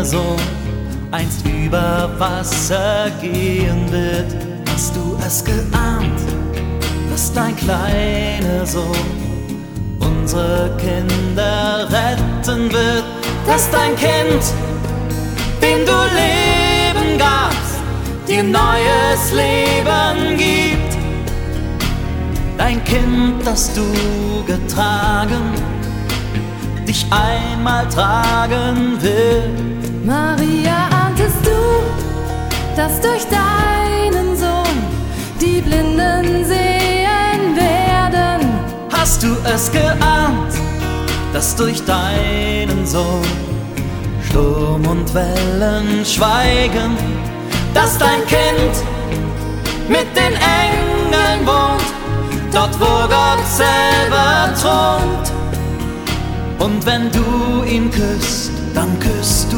Sohn einst über Wasser gehen wird. Hast du es geahnt, dass dein kleiner Sohn unsere Kinder retten wird? Dass dein Kind, dem du Leben gabst, dir neues Leben gibt. Dein Kind, das du getragen, dich einmal tragen will. Maria, ahntest du, dass durch deinen Sohn die Blinden sehen werden? Hast du es geahnt, dass durch deinen Sohn Sturm und Wellen schweigen? Dass dein Kind mit den Engeln wohnt, dort wo Gott selber thront. Und wenn du ihn küsst, dann küsst du